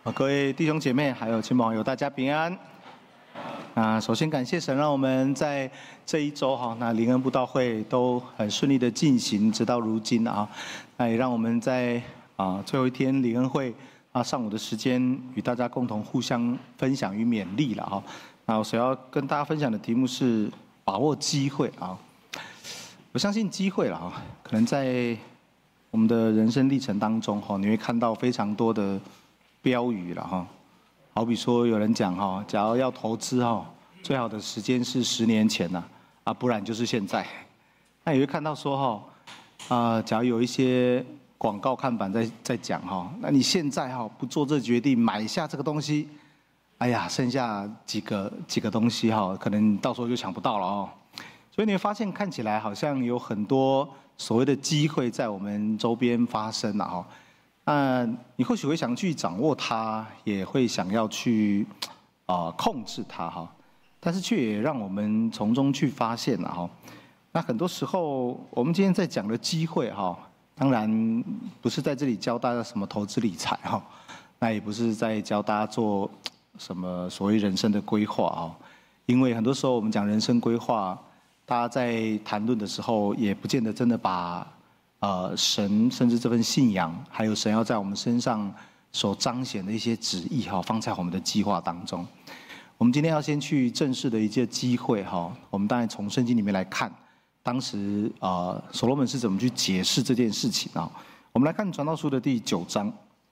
各位弟兄姐妹，还有亲朋好友，大家平安。首先感谢神，让我们在这一周那灵恩布道会都很顺利的进行，直到如今那也让我们在最后一天灵恩会上午的时间，与大家共同互相分享与勉励了那我所要跟大家分享的题目是把握机会我相信机会了可能在我们的人生历程当中你会看到非常多的标语了好比说有人讲假如要投资最好的时间是10年前不然就是现在。那也会看到说假如有一些广告看板在讲那你现在不做这决定买下这个东西，哎呀，剩下几个东西可能到时候就抢不到了所以你会发现看起来好像有很多所谓的机会在我们周边发生你或许会想去掌握它，也会想要去控制它但是却也让我们从中去发现那很多时候我们今天在讲的机会当然不是在这里教大家什么投资理财那也不是在教大家做什么所谓人生的规划因为很多时候我们讲人生规划，大家在谈论的时候也不见得真的把神甚至这份信仰，还有神要在我们身上所彰显的一些旨意放在我们的计划当中。我们今天要先去正式的一些机会我们当然从圣经里面来看，当时所罗门是怎么去解释这件事情我们来看传道书的第9章。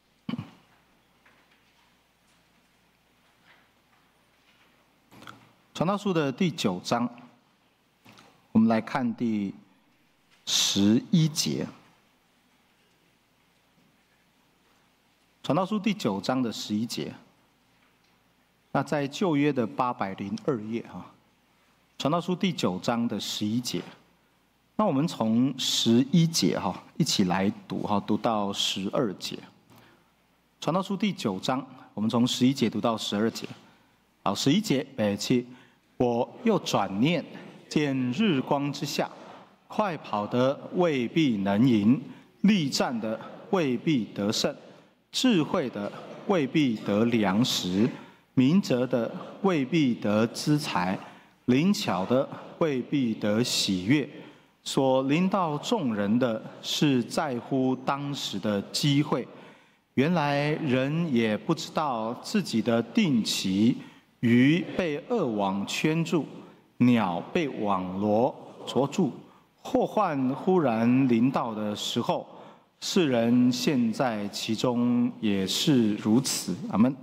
传道书的第9章，我们来看第11节。传道书第9章的11节，那在旧约的802页传道书第9章的11节，那我们从11节一起来读读到12节。传道书第9章，我们从11节读到12节。好，11节，我又转念，见日光之下，快跑的未必能赢，力战的未必得胜，智慧的未必得粮食，明哲的未必得资财，灵巧的未必得喜悦。所临到众人的是在乎当时的机会。原来人也不知道自己的定期，鱼被恶网圈住，鸟被网罗捉住，祸患忽然临到的时候，世人陷在其中也是如此。阿们。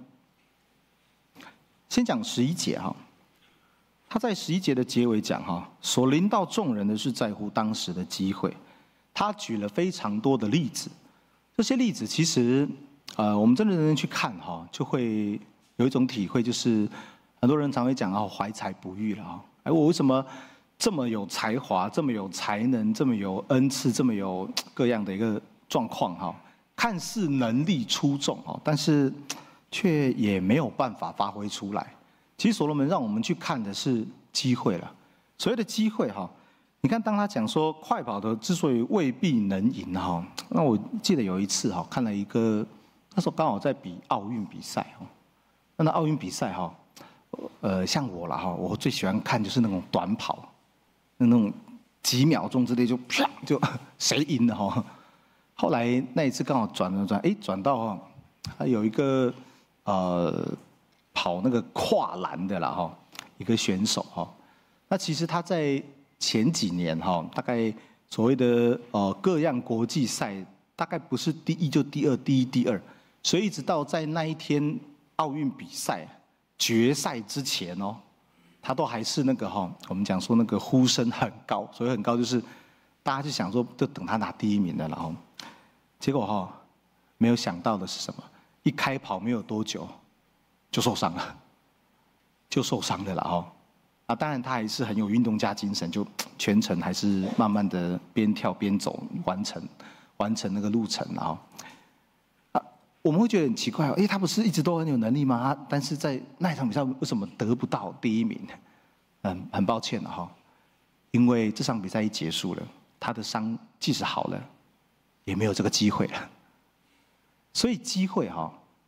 先讲11节他在11节的结尾讲所临到众人的是在乎当时的机会。他举了非常多的例子，这些例子其实我们真的认真去看就会有一种体会，就是很多人常会讲怀才不遇了我为什么这么有才华，这么有才能，这么有恩赐，这么有各样的一个状况看似能力出众但是却也没有办法发挥出来。其实所罗门让我们去看的是机会了。所谓的机会你看当他讲说快跑的之所以未必能赢那我记得有一次看了一个，那时候刚好在比奥运比赛那奥运比赛像我啦我最喜欢看就是那种短跑，那种几秒钟之内就啪就谁赢了后来那一次刚好转到他有一个跑那个跨栏的啦一个选手那其实他在前几年大概所谓的各样国际赛，大概不是第1就第2，第1第2，所以一直到在那一天奥运比赛决赛之前他都还是那个我们讲说那个呼声很高，所以很高就是大家就想说就等他拿第1名的了结果没有想到的是什么？一开跑没有多久就受伤了了当然他还是很有运动家精神，就全程还是慢慢的边跳边走完成那个路程我们会觉得很奇怪他不是一直都很有能力吗？但是在那一场比赛为什么得不到第1名？很抱歉因为这场比赛一结束了，他的伤即使好了，也没有这个机会了。所以机会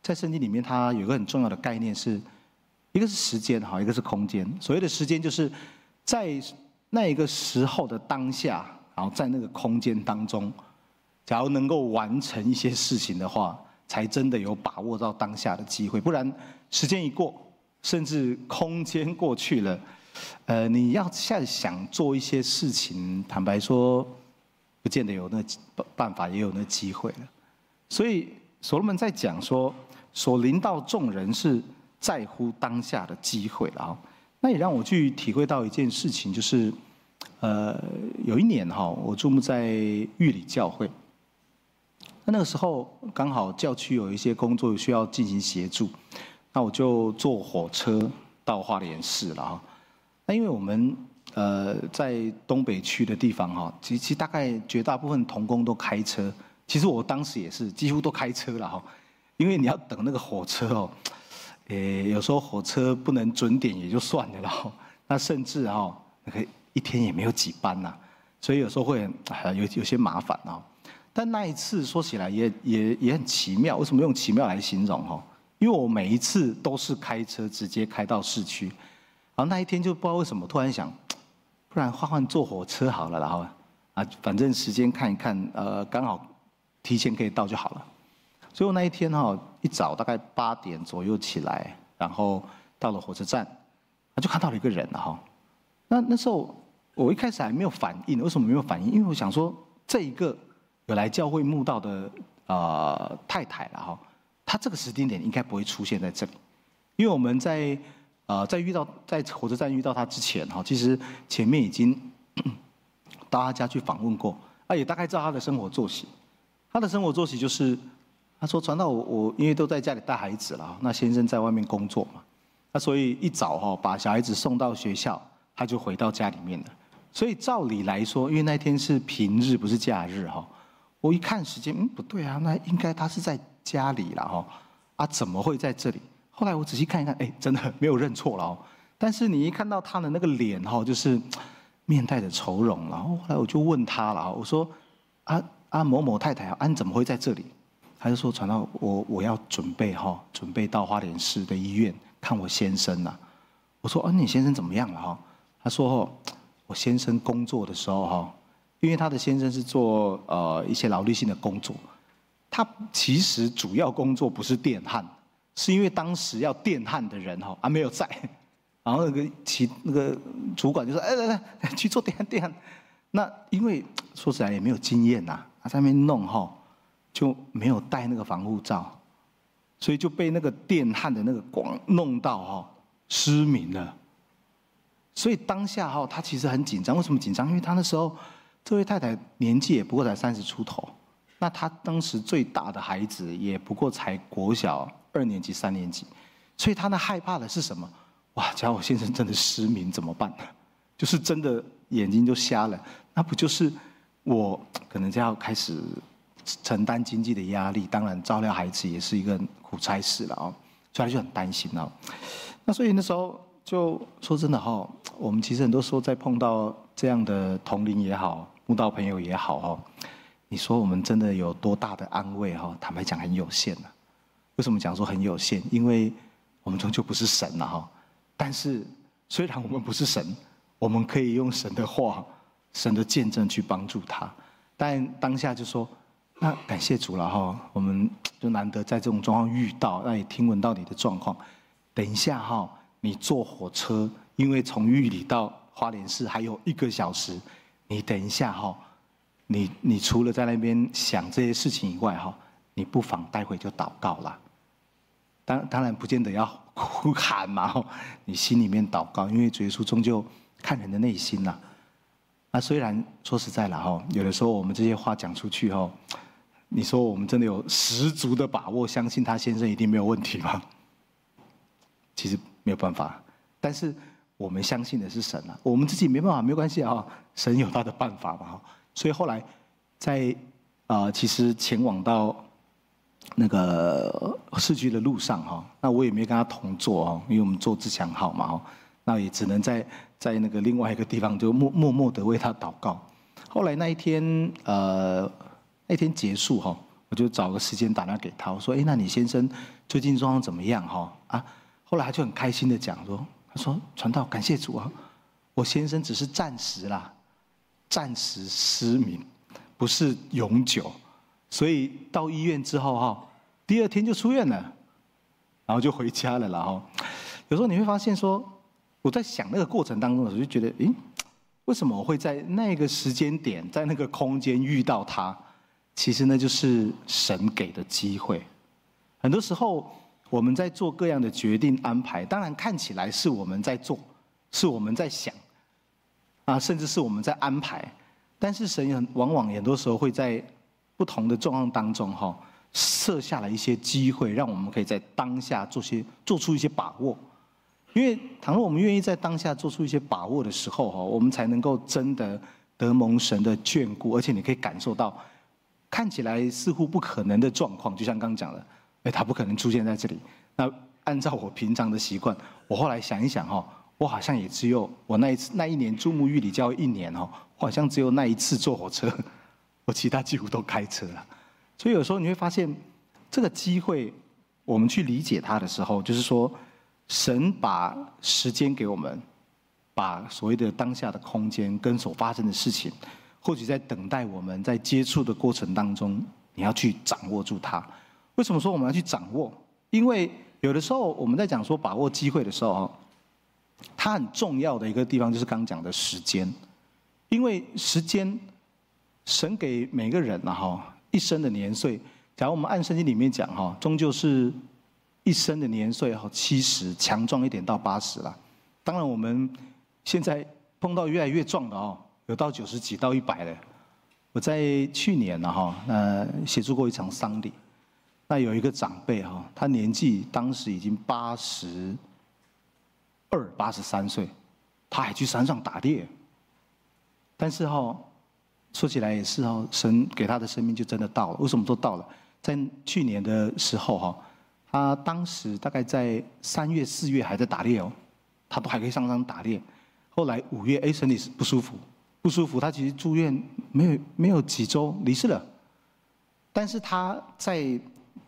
在圣经里面，它有一个很重要的概念是，一个是时间哈，一个是空间。所谓的时间，就是在那一个时候的当下，然后在那个空间当中，假如能够完成一些事情的话，才真的有把握到当下的机会。不然时间一过，甚至空间过去了，你要现在想做一些事情，坦白说，不见得有那办法，也有那机会了。所以所罗门在讲说，所临到众人是在乎当下的机会了哈。那也让我去体会到一件事情，就是有一年哈，我注目在玉里教会。那个时候刚好教区有一些工作需要进行协助，那我就坐火车到花莲市了哈。那因为我们在东北区的地方哈，其实大概绝大部分同工都开车，其实我当时也是几乎都开车了哈。因为你要等那个火车哦，有时候火车不能准点也就算了啦，那甚至哈，那个一天也没有几班呐，所以有时候会有些麻烦啊。但那一次说起来也很奇妙，为什么用奇妙来形容哈？因为我每一次都是开车直接开到市区，然后那一天就不知道为什么突然想，不然换坐火车好了，然后反正时间看一看，刚好提前可以到就好了。所以我那一天哈，一早大概8点左右起来，然后到了火车站，就看到了一个人了哈。那时候我一开始还没有反应，为什么没有反应？因为我想说，这一个有来教会慕道的太太了哈，她这个时间点应该不会出现在这里，因为我们在火车站遇到她之前哈，其实前面已经到她家去访问过，也大概知道她的生活作息。她的生活作息就是。他说：“传道我因为都在家里带孩子了，那先生在外面工作嘛，那所以一早哈把小孩子送到学校，他就回到家里面了。所以照理来说，因为那天是平日不是假日哈，我一看时间，不对啊，那应该他是在家里了哈，怎么会在这里？后来我仔细看一看，真的没有认错了哦。但是你一看到他的那个脸哈，就是面带着愁容，然后后来我就问他了，我说某某太太你怎么会在这里？”他就说：“传道，我要准备到花莲市的医院看我先生呐。”我说：“你先生怎么样了哈？”他说：“我先生工作的时候哈，因为他的先生是做一些劳力性的工作，他其实主要工作不是电焊，是因为当时要电焊的人没有在，然后那个主管就说：来去做电焊。那因为说实在也没有经验呐，他在那边弄就没有戴那个防护罩，所以就被那个电焊的那个光弄到失明了。所以当下他其实很紧张，为什么紧张？因为他那时候这位太太年纪也不过才30出头，那他当时最大的孩子也不过才国小2年级、3年级，所以他那害怕的是什么？哇！假如我先生真的失明怎么办呢？就是真的眼睛就瞎了，那不就是我可能就要开始承担经济的压力，当然照料孩子也是一个苦差事了所以他就很担心那所以那时候就说真的我们其实很多时候在碰到这样的同龄也好，慕道朋友也好你说我们真的有多大的安慰坦白讲很有限为什么讲说很有限？因为我们终究不是神但是虽然我们不是神，我们可以用神的话、神的见证去帮助他，但当下就说。那感谢主了我们就难得在这种状况遇到，那也听闻到你的状况。等一下你坐火车，因为从玉里到花莲市还有1个小时，你等一下你除了在那边想这些事情以外你不妨待会就祷告啦。当然不见得要哭喊嘛你心里面祷告，因为主耶稣终究看人的内心呐。那虽然说实在了有的时候我们这些话讲出去你说我们真的有十足的把握，相信他先生一定没有问题吗？其实没有办法，但是我们相信的是神我们自己没办法，没关系神有他的办法嘛所以后来在其实前往到那个市区的路上那我也没跟他同坐因为我们坐自强号嘛那也只能在那个另外一个地方就默默的为他祷告。后来那一天结束我就找个时间打电话给他，我说：“哎，那你先生最近状况怎么样？哈啊？”后来他就很开心的讲说：“他说传道，感谢主啊，我先生只是暂时啦，暂时失明，不是永久，所以到医院之后哈，第2天就出院了，然后就回家了啦。哈，有时候你会发现说，我在想那个过程当中的时候，就觉得，诶，为什么我会在那个时间点，在那个空间遇到他？其实那就是神给的机会。很多时候我们在做各样的决定安排，当然看起来是我们在做，是我们在想，啊，甚至是我们在安排。但是神往往很多时候会在不同的状况当中，哈，设下了一些机会，让我们可以在当下做出一些把握。因为倘若我们愿意在当下做出一些把握的时候，哈，我们才能够真的得蒙神的眷顾，而且你可以感受到，看起来似乎不可能的状况，就像刚刚讲的，哎，他不可能出现在这里。那按照我平常的习惯，我后来想一想，哈，我好像也只有我那一年注目玉里教会1年，哈，我好像只有那一次坐火车，我其他几乎都开车了。所以有时候你会发现，这个机会，我们去理解它的时候，就是说，神把时间给我们，把所谓的当下的空间跟所发生的事情，或许在等待我们在接触的过程当中，你要去掌握住它。为什么说我们要去掌握？因为有的时候我们在讲说把握机会的时候，它很重要的一个地方就是刚讲的时间，因为时间，神给每个人一生的年岁，假如我们按圣经里面讲终究是一生的年岁70，强壮一点到80啦。当然我们现在碰到越来越壮的有到90几到100的。我在去年协助过一场丧礼，那有一个长辈他年纪当时已经82、83岁，他还去山上打猎。但是说起来也是神给他的生命就真的到了。为什么说到了？在去年的时候他当时大概在3月、4月还在打猎他都还可以上山打猎。后来5月，身体不舒服，他其实住院没有几周离世了。但是他在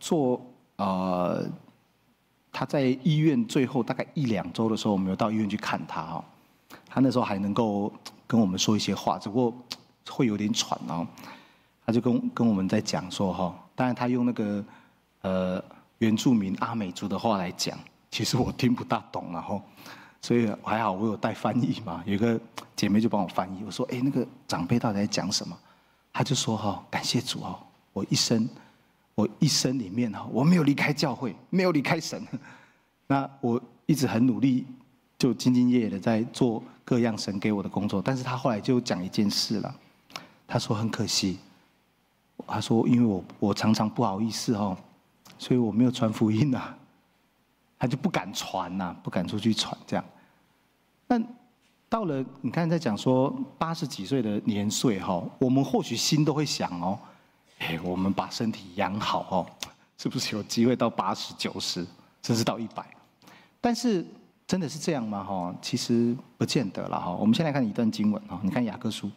他在医院最后大概1、2周的时候，我们有到医院去看他他那时候还能够跟我们说一些话，只不过会有点喘他就跟我们在讲说当然他用那个原住民阿美族的话来讲，其实我听不大懂所以还好我有带翻译嘛，有一个姐妹就帮我翻译。我说那个长辈到底在讲什么？他就说感谢主我一生里面我没有离开教会，没有离开神。那我一直很努力，就兢兢业业的在做各样神给我的工作。但是他后来就讲一件事了，他说很可惜，他说因为我常常不好意思所以我没有传福音他就不敢传不敢出去传这样。那到了你看在讲说80几岁的年岁我们或许心都会想我们把身体养好是不是有机会到80、90，甚至到100？但是真的是这样吗？其实不见得了我们先来看一段经文你看雅各书。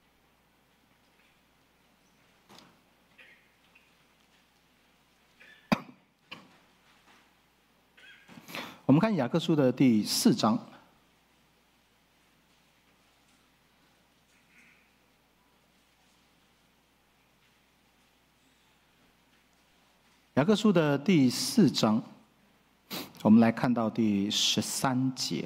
我们看雅各书的第4章。雅各书的第4章，我们来看到第13节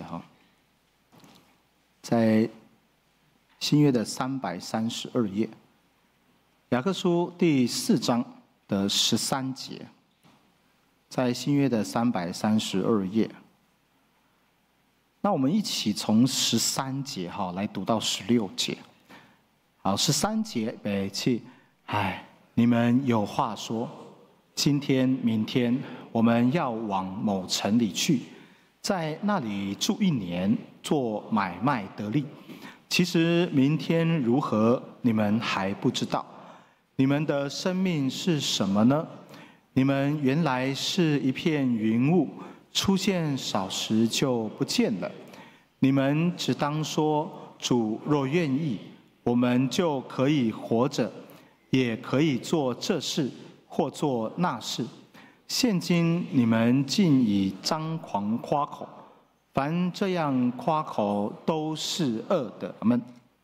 在新约的332页。雅各书第4章的13节。在新约的332页，那我们一起从13节来读到16节。好，13节北气，你们有话说，今天、明天我们要往某城里去，在那里住1年，做买卖得利。其实明天如何，你们还不知道。你们的生命是什么呢？你们原来是一片云雾，出现少时就不见了。你们只当说，主若愿意，我们就可以活着，也可以做这事或作纳事。现今你们竟以张狂夸口，凡这样夸口都是恶的。阿们。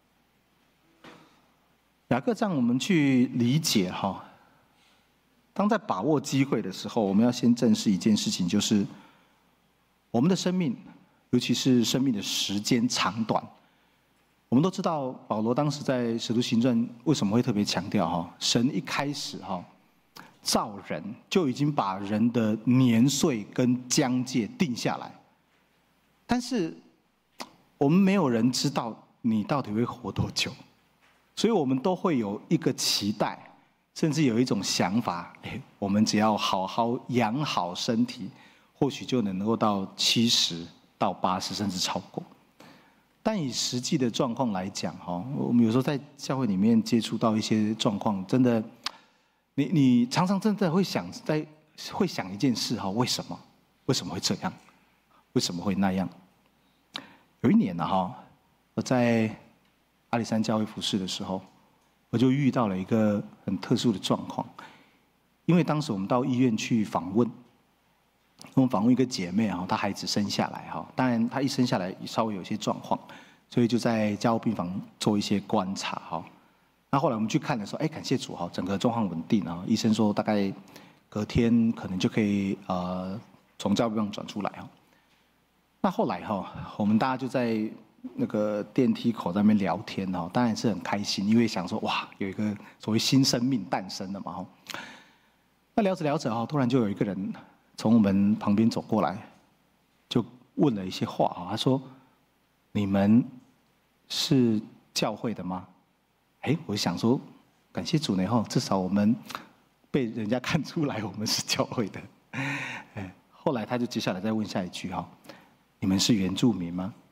雅各让我们去理解哈，当在把握机会的时候，我们要先正视一件事情，就是我们的生命，尤其是生命的时间长短。我们都知道，保罗当时在《使徒行传》为什么会特别强调哈，神一开始哈造人就已经把人的年岁跟疆界定下来，但是我们没有人知道你到底会活多久，所以我们都会有一个期待，甚至有一种想法，我们只要好好养好身体，或许就能够到70到80，甚至超过。但以实际的状况来讲，哈，我们有时候在教会里面接触到一些状况，真的，你常常真的会想一件事哈，为什么会这样？为什么会那样？有一年呢，哈，我在阿里山教会服事的时候，我就遇到了一个很特殊的状况，因为当时我们到医院去访问。我们访问一个姐妹哈，她孩子生下来哈，当然她一生下来稍微有一些状况，所以就在加护病房做一些观察哈。那后来我们去看的时候，感谢主哈，整个状况稳定啊，医生说大概隔天可能就可以从加护病房转出来哈。那后来哈，我们大家就在那个电梯口在那边聊天哈，当然是很开心，因为想说哇，有一个所谓新生命诞生了嘛哈。那聊着聊着哈，突然就有一个人从我们旁边走过来，就问了一些话啊。他说：“你们是教会的吗？”我想说，感谢主呢哈，至少我们被人家看出来我们是教会的。后来他就接下来再问下一句哈：“你们是原住民吗？”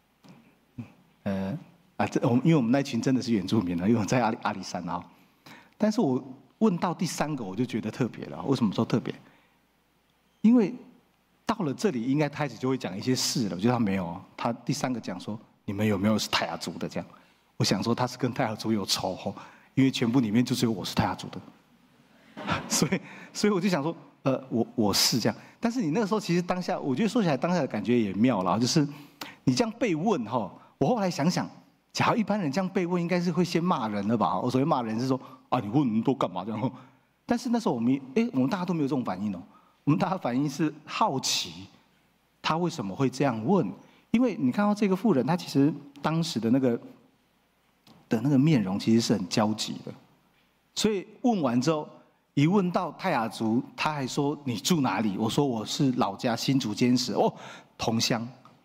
因为我们那群真的是原住民了，因为我在阿里山啊。但是我问到第3个，我就觉得特别了。为什么说特别？因为到了这里，应该开始就会讲一些事了。我觉得他没有，他第3个讲说：“你们有没有是泰雅族的？”这样，我想说他是跟泰雅族有仇吼，因为全部里面就只有我是泰雅族的，所以我就想说，我是这样。但是你那个时候其实当下，我觉得说起来当下的感觉也妙了，就是你这样被问哈，我后来想想，假如一般人这样被问，应该是会先骂人的吧？我所谓骂人是说啊，你问那么多干嘛这样？但是那时候我们大家都没有这种反应哦。我们大家反应是好奇，他为什么会这样问？因为你看到这个妇人，她其实当时的那个面容其实是很焦急的，所以问完之后，一问到泰雅族，他还说你住哪里？我说我是老家新竹尖石，同乡。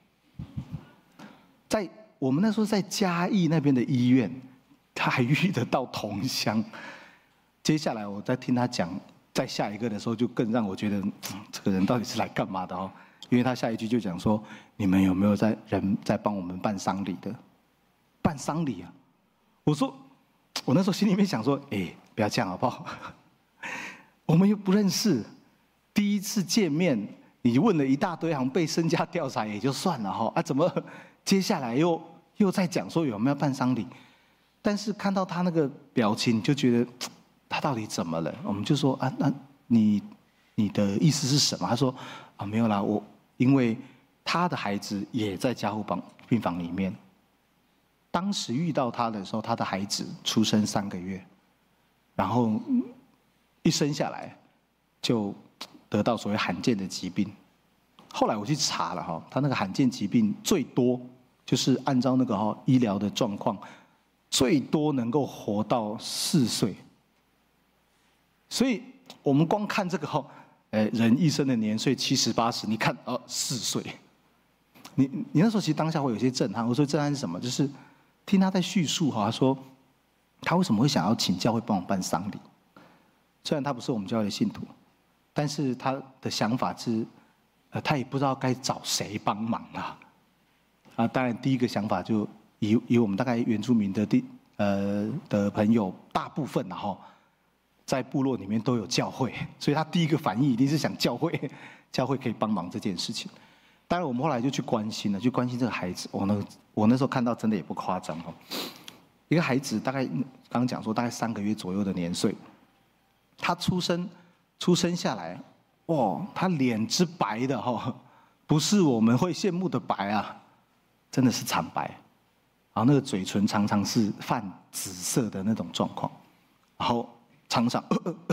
在我们那时候在嘉义那边的医院，他还遇得到同乡。接下来我再听他讲。在下一个的时候，就更让我觉得，这个人到底是来干嘛的哦？因为他下一句就讲说：“你们有没有人在帮我们办丧礼的？办丧礼啊！”我说，我那时候心里面想说：“不要这样好不好？我们又不认识，第一次见面，你问了一大堆，好像被身家调查也就算了哈，怎么接下来又在讲说有没有办丧礼？但是看到他那个表情，就觉得。他到底怎么了？我们就说那你的意思是什么？他说没有啦，因为他的孩子也在加护病房里面。当时遇到他的时候，他的孩子出生3个月，然后一生下来就得到所谓罕见的疾病。后来我去查了哈，他那个罕见疾病最多就是按照那个医疗的状况，最多能够活到4岁。所以我们光看这个人一生的年岁70、80，你看4岁，你那时候其实当下会有些震撼。我说震撼是什么？就是听他在叙述他说他为什么会想要请教会帮我办丧礼。虽然他不是我们教会的信徒，但是他的想法是，他也不知道该找谁帮忙啊。当然第一个想法就以我们大概原住民的朋友大部分在部落里面都有教会，所以他第一个反应一定是想教会可以帮忙这件事情。当然我们后来就去关心这个孩子。我那时候看到真的也不夸张一个孩子大概刚刚讲说大概3个月左右的年岁， 他出生下来，哇，他脸之白的哈，不是我们会羡慕的白啊，真的是惨白，然后那个嘴唇常常是泛紫色的那种状况，然后常常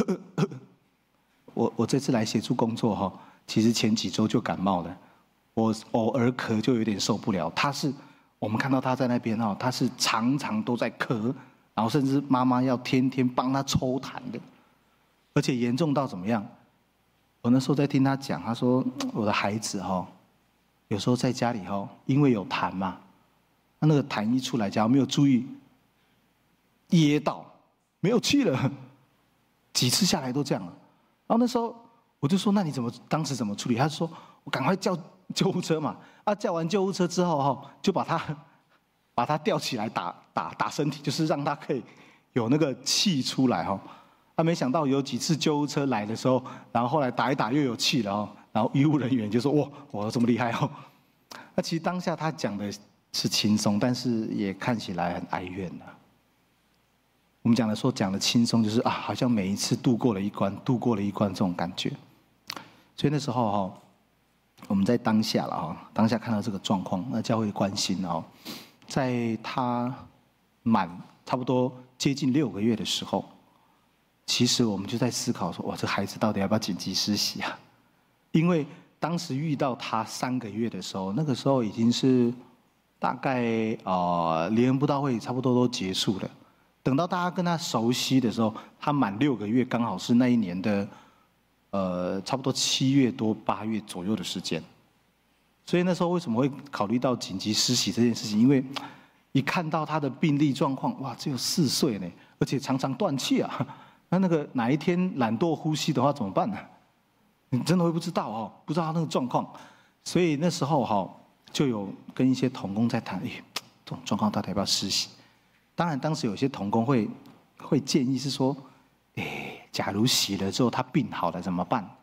我这次来协助工作哈，其实前几周就感冒了，我偶尔咳就有点受不了。我们看到他在那边哈，他是常常都在咳，然后甚至妈妈要天天帮他抽痰的，而且严重到怎么样？我那时候在听他讲，他说我的孩子哈，有时候在家里哈，因为有痰嘛，那个痰一出来，假如没有注意，噎到没有气了，几次下来都这样了。然后那时候我就说，那你当时怎么处理？他说我赶快叫救护车嘛。啊，叫完救护车之后哈，就把他吊起来打身体，就是让他可以有那个气出来哈。他没想到有几次救护车来的时候，然后后来打一打又有气了哦，然后医务人员就说哇，我这么厉害哦。那其实当下他讲的是轻松，但是也看起来很哀怨呐。我们讲的轻松，就是啊，好像每一次度过了一关这种感觉。所以那时候哈，我们在当下了哈，当下看到这个状况，那教会关心哦，在他满差不多接近6个月的时候，其实我们就在思考说，哇，这孩子到底要不要紧急施洗啊？因为当时遇到他3个月的时候，那个时候已经是大概联恩布道会差不多都结束了。等到大家跟他熟悉的时候，他满6个月，刚好是那一年的差不多7月多8月左右的时间。所以那时候为什么会考虑到紧急施洗这件事情？因为一看到他的病历状况，哇，只有4岁呢，而且常常断气啊。那个哪一天懒惰呼吸的话怎么办呢？你真的会不知道哦，不知道他那个状况。所以那时候哈，就有跟一些同工在谈，这种状况到底要不要施洗？当然，当时有些同工会建议是说，假如洗了之后他病好了怎么办？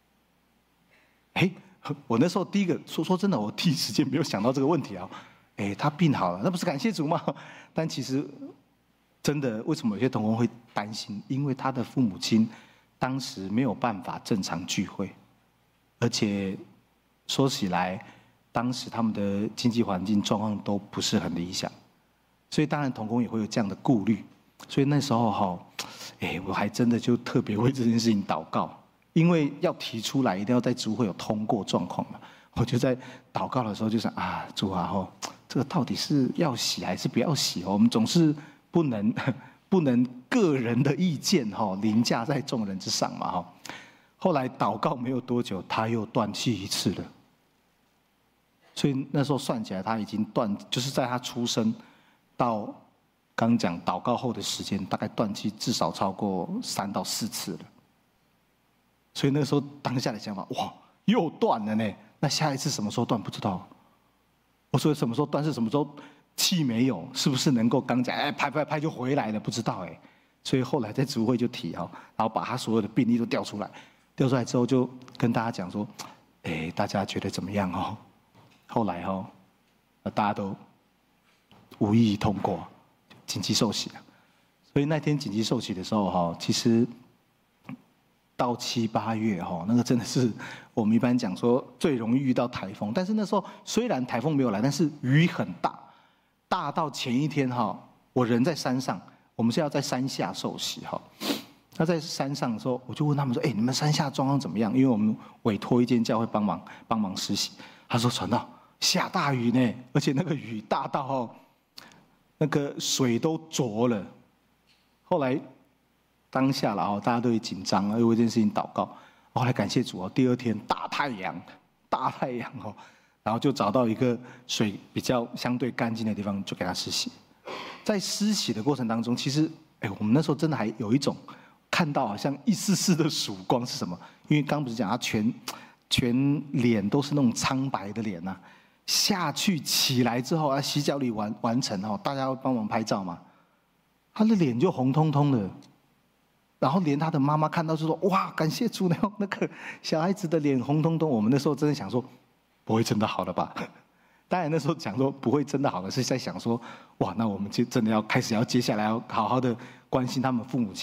我那时候第一个说真的，我第一时间没有想到这个问题啊。他病好了，那不是感谢主吗？但其实真的，为什么有些同工会担心？因为他的父母亲当时没有办法正常聚会，而且说起来，当时他们的经济环境状况都不是很理想。所以当然同工也会有这样的顾虑，所以那时候哈，我还真的就特别为这件事情祷告，因为要提出来一定要在主会有通过状况嘛。我就在祷告的时候就想啊，主啊这个到底是要洗还是不要洗？我们总是不能个人的意见凌驾在众人之上嘛后来祷告没有多久，他又断气1次了，所以那时候算起来他已经断，就是在他出生到刚讲祷告后的时间，大概断气至少超过3到4次了。所以那个时候当下的想法，哇，又断了呢。那下一次什么时候断不知道。我说什么时候断是什么时候气没有，是不是能够刚讲拍就回来了？不知道所以后来在主会就提然后把他所有的病例都调出来之后就跟大家讲说，大家觉得怎么样后来大家都无异议通过紧急受洗。所以那天紧急受洗的时候其实到7、8月那个真的是我们一般讲说最容易遇到台风，但是那时候虽然台风没有来，但是雨很大到前一天我人在山上，我们是要在山下受洗那在山上的时候，我就问他们说，你们山下状况怎么样？因为我们委托一间教会帮忙施洗。他说传道下大雨呢，而且那个雨大到那个水都浊了。后来当下了大家都会紧张，为这件事情祷告。后来感谢主第2天大太阳然后就找到一个水比较相对干净的地方，就给他施洗。在施洗的过程当中，其实我们那时候真的还有一种看到好像一丝丝的曙光是什么？因为刚不是讲他全脸都是那种苍白的脸下去起来之后洗脚礼完成大家会帮忙拍照嘛，他的脸就红彤彤的，然后连他的妈妈看到就说哇，感谢主，那个小孩子的脸红彤彤。我们那时候真的想说，不会真的好了吧？当然那时候讲说不会真的好了，是在想说哇，那我们就真的要开始接下来要好好的关心他们父母亲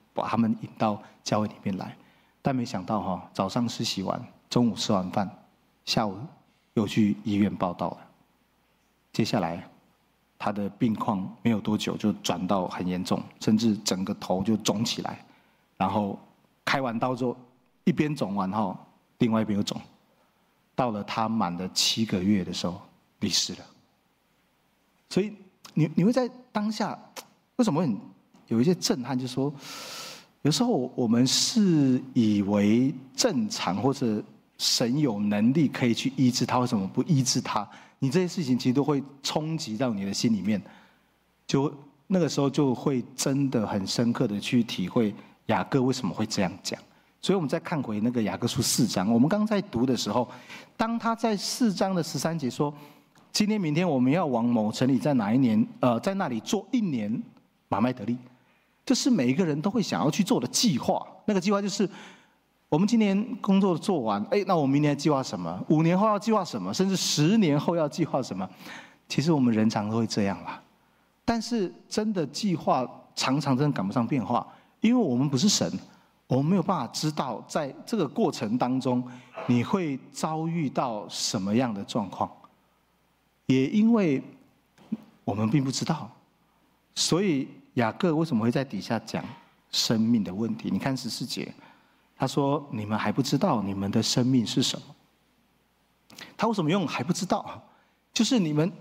把他们引到教会里面来。但没想到哈，早上施洗完，中午吃完饭，下午又去医院报到了。接下来，他的病况没有多久就转到很严重，甚至整个头就肿起来，然后开完刀之后，一边肿完后，另外一边又肿。到了他满了7个月的时候，离世了。所以你会在当下，为什么会有一些震撼？就是说，有时候我们是以为正常或者神有能力可以去医治他，为什么不医治他？你这些事情其实都会冲击到你的心里面，就那个时候就会真的很深刻的去体会雅各为什么会这样讲。所以我们再看回那个雅各书4章，我们刚在读的时候，当他在4章的13节说，今天明天我们要往某城里，在哪一年在那里做1年马麦得利，这是每一个人都会想要去做的计划。那个计划就是我们今年工作做完，那我们明年计划什么？5年后要计划什么？甚至10年后要计划什么？其实我们人常都会这样啦，但是真的计划常常真的赶不上变化，因为我们不是神。我们没有办法知道，在这个过程当中，你会遭遇到什么样的状况。也因为我们并不知道，所以雅各为什么会在底下讲生命的问题？你看14节，他说：“你们还不知道你们的生命是什么。”他为什么用还不知道？就是你们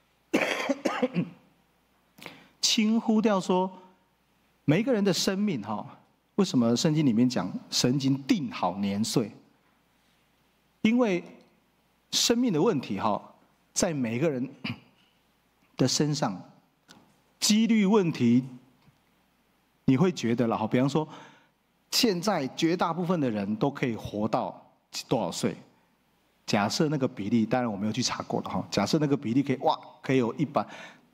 轻忽掉说，每一个人的生命为什么圣经里面讲神已经定好年岁？因为生命的问题在每一个人的身上，几率问题，你会觉得了比方说，现在绝大部分的人都可以活到多少岁？假设那个比例，当然我没有去查过了假设那个比例可以有一般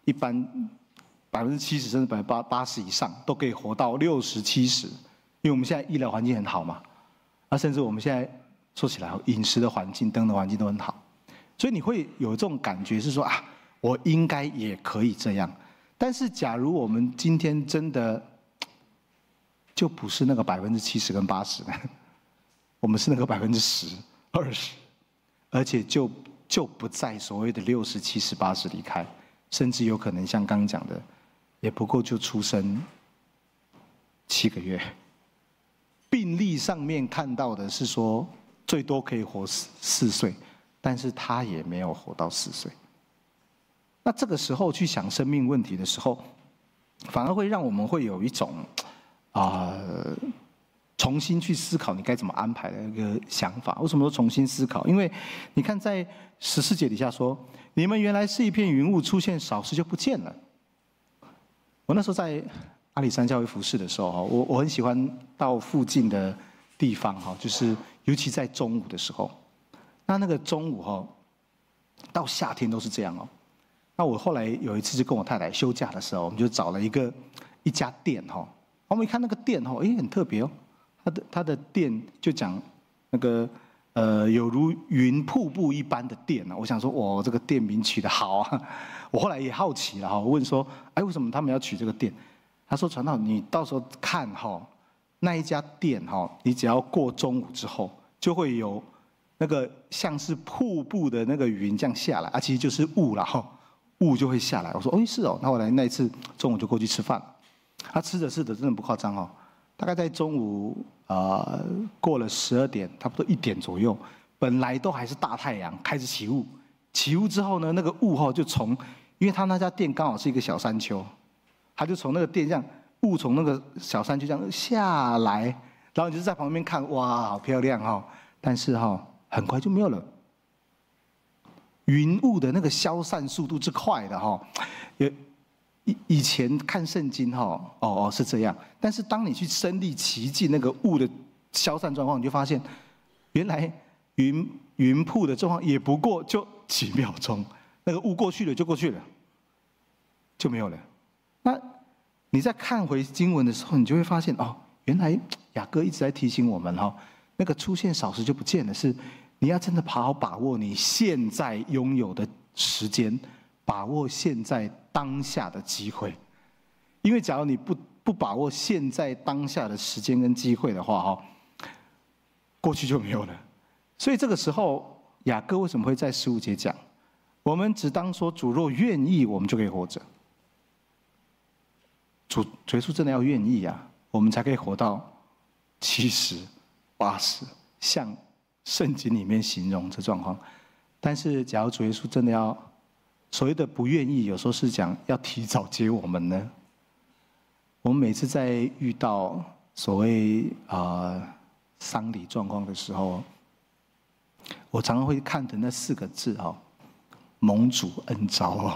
70%甚至80%以上都可以活到60、70。因为我们现在医疗环境很好嘛，甚至我们现在说起来，饮食的环境、灯的环境都很好，所以你会有这种感觉是说我应该也可以这样。但是，假如我们今天真的就不是那个70%跟80%，我们是那个10%、20%，而且就不在所谓的60、70、80离开，甚至有可能像刚刚讲的，也不过就出生7个月。病历上面看到的是说最多可以活4岁，但是他也没有活到4岁。那这个时候去想生命问题的时候，反而会让我们会有一种重新去思考你该怎么安排的一个想法。为什么说重新思考？因为你看在14节底下说，你们原来是一片云雾，出现少时就不见了。我那时候在阿里山教会服事的时候我很喜欢到附近的地方就是尤其在中午的时候，那个中午到夏天都是这样那我后来有一次就跟我太太休假的时候，我们就找了一家店我们一看那个店很特别它的店就讲那个有如云瀑布一般的店我想说这个店名取得好啊。我后来也好奇了我问说为什么他们要取这个店？他说：“传道，你到时候看那一家店你只要过中午之后，就会有那个像是瀑布的那个云这样下来其实就是雾了雾就会下来。”我说：“是哦。”那后来那一次中午就过去吃饭，吃着真的不夸张大概在中午过了12点，差不多1点左右，本来都还是大太阳，开始起雾。起雾之后呢，那个雾就因为他那家店刚好是一个小山丘。他就从那个店这样雾从那个小山就这样下来，然后你就在旁边看，哇，好漂亮但是很快就没有了。云雾的那个消散速度之快的以前看圣经是这样，但是当你去身历其境那个雾的消散状况，你就发现原来云瀑的状况也不过就几秒钟，那个雾过去了就过去了，就没有了。那你在看回经文的时候，你就会发现原来雅各一直在提醒我们那个出现少时就不见了，是你要真的好好把握你现在拥有的时间，把握现在当下的机会。因为假如你不把握现在当下的时间跟机会的话，哈，过去就没有了。所以这个时候，雅各为什么会在15节讲，我们只当说主若愿意，我们就可以活着。主耶稣真的要愿意啊，我们才可以活到70、80，像圣经里面形容这状况。但是，假如主耶稣真的要所谓的不愿意，有时候是讲要提早接我们呢？我们每次在遇到所谓丧礼状况的时候，我常常会看的那4个字哈，蒙主恩召哦。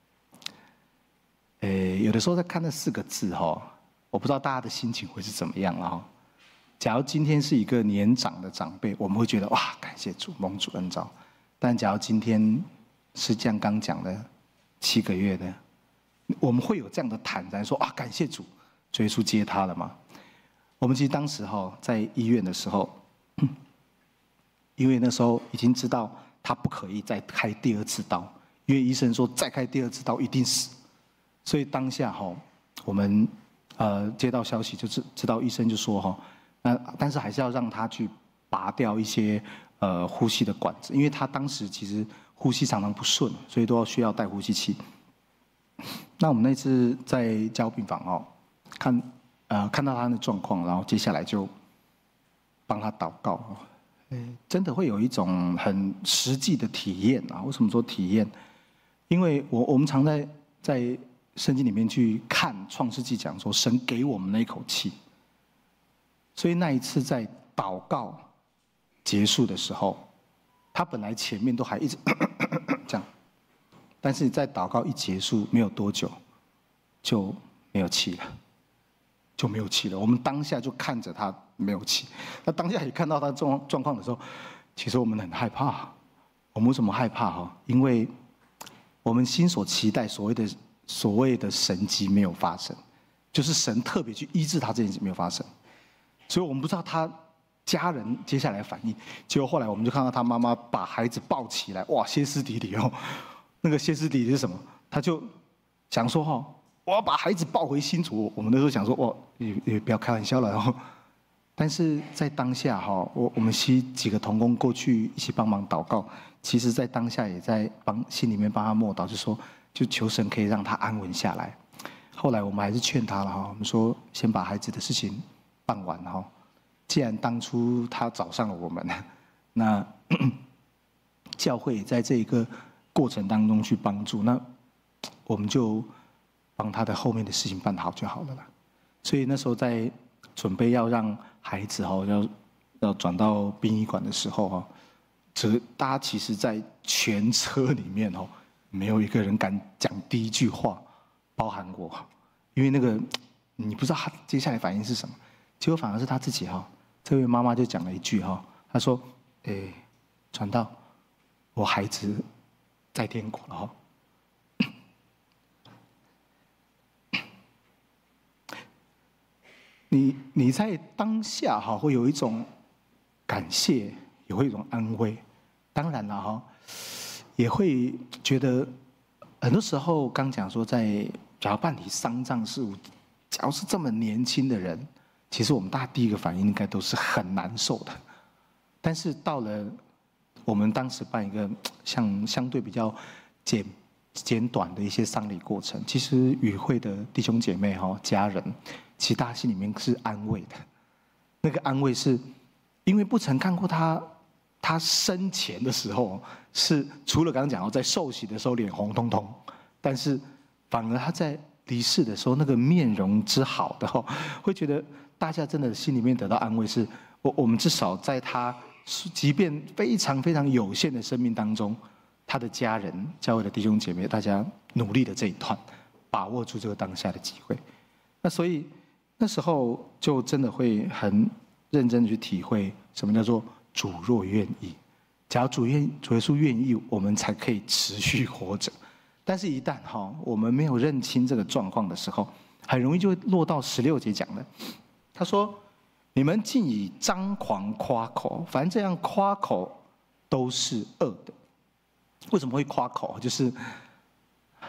有的时候在看那4个字哈，我不知道大家的心情会是怎么样啊。假如今天是一个年长的长辈，我们会觉得哇，感谢主，蒙主恩召。但假如今天是像刚讲的7个月的，我们会有这样的坦然说啊，感谢主，主耶稣接他了嘛。我们其实当时在医院的时候，因为那时候已经知道他不可以再开第2次刀，因为医生说再开第2次刀一定死。所以当下我们接到消息就知道医生就说但是还是要让他去拔掉一些呼吸的管子，因为他当时其实呼吸常常不顺，所以都需要带呼吸器。那我们那次在加护病房看到他的状况，然后接下来就帮他祷告真的会有一种很实际的体验啊。为什么说体验？因为我们常在圣经里面去看创世纪讲说，神给我们那一口气。所以那一次在祷告结束的时候，他本来前面都还一直这样，但是在祷告一结束没有多久，就没有气了，就没有气了。我们当下就看着他没有气，那当下也看到他状况的时候，其实我们很害怕。我们为什么害怕？因为我们心所期待所谓的神迹没有发生，就是神特别去医治他这件事没有发生，所以我们不知道他家人接下来反应。结果后来我们就看到他妈妈把孩子抱起来，哇，歇斯底里那个歇斯底里是什么？他就想说我要把孩子抱回新竹。我们那时候想说也不要开玩笑了但是在当下我们几个同工过去一起帮忙祷告，其实在当下也在心里面帮他默祷，就说就求神可以让他安稳下来。后来我们还是劝他了我们说先把孩子的事情办完既然当初他找上了我们，那教会也在这一个过程当中去帮助，那我们就帮他的后面的事情办好就好了啦。所以那时候在准备要让孩子要转到殡仪馆的时候大家其实在全车里面没有一个人敢讲第一句话，包含我，因为那个你不知道他接下来反应是什么。结果反而是他自己这位妈妈就讲了一句她说传道，我孩子在天国了你在当下会有一种感谢，也会有一种安慰。当然了也会觉得很多时候刚讲说假如办理丧葬事务，假如是这么年轻的人，其实我们大家第一个反应应该都是很难受的。但是到了我们当时办一个相对比较简短的一些丧礼过程，其实与会的弟兄姐妹家人，其实大家心里面是安慰的。那个安慰是因为不曾看过他生前的时候是除了刚刚讲在受洗的时候脸红彤彤，但是反而他在离世的时候那个面容之好的会觉得大家真的心里面得到安慰，是我们至少在他即便非常非常有限的生命当中，他的家人教会的弟兄姐妹大家努力的这一段，把握住这个当下的机会。那所以那时候就真的会很认真的去体会什么叫做主若愿意。假如主耶稣愿意，我们才可以持续活着。但是一旦我们没有认清这个状况的时候，很容易就会落到16节讲的。他说：“你们竟以张狂夸口，凡这样夸口都是恶的。”为什么会夸口？就是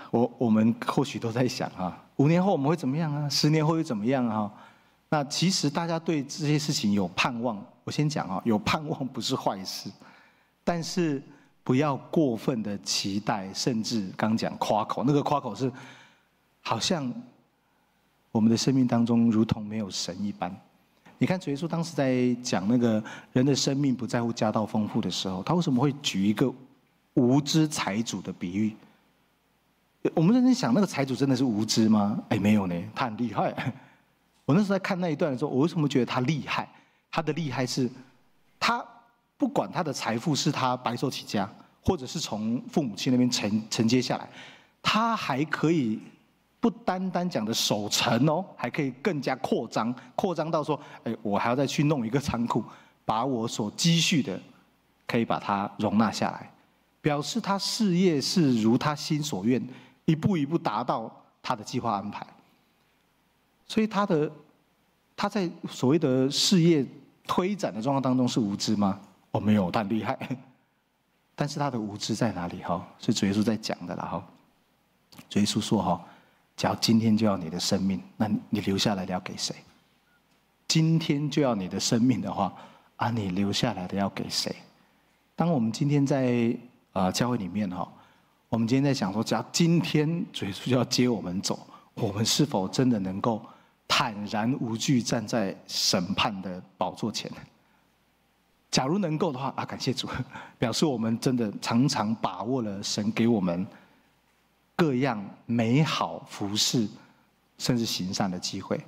我们或许都在想啊，5年后我们会怎么样啊？10年后会怎么样啊？那其实大家对这些事情有盼望，我先讲啊，有盼望不是坏事，但是不要过分的期待，甚至刚讲夸口，那个夸口是好像我们的生命当中如同没有神一般。你看主耶稣当时在讲那个人的生命不在乎家道丰富的时候，他为什么会举一个无知财主的比喻？我们认真想，那个财主真的是无知吗？哎，没有呢，他很厉害。我那时候在看那一段的时候，我为什么觉得他厉害？他的厉害是，他不管他的财富是他白手起家，或者是从父母亲那边承接下来，他还可以不单单讲的守成哦，还可以更加扩张到说，哎，我还要再去弄一个仓库，把我所积蓄的，可以把它容纳下来，表示他事业是如他心所愿。一步一步达到他的计划安排，所以他在所谓的事业推展的状况当中是无知吗？哦，没有，他很厉害。但是他的无知在哪里？哈，是主耶稣在讲的啦。哈，主耶稣说：哈，假如今天就要你的生命，那你留下来的要给谁？今天就要你的生命的话，啊，你留下来的要给谁？当我们今天在教会里面哈。我们今天在想说，假如今天主耶稣就要接我们走，我们是否真的能够坦然无惧站在审判的宝座前？假如能够的话，啊，感谢主，表示我们真的常常把握了神给我们各样美好服事，甚至行善的机会。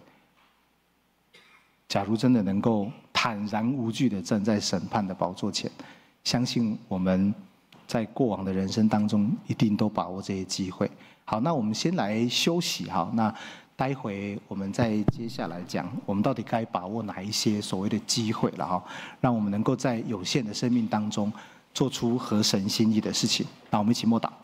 假如真的能够坦然无惧的站在审判的宝座前，相信我们在过往的人生当中，一定都把握这些机会。好，那我们先来休息哈。那待会我们再接下来讲，我们到底该把握哪一些所谓的机会了哈，让我们能够在有限的生命当中，做出合神心意的事情。那我们一起默祷。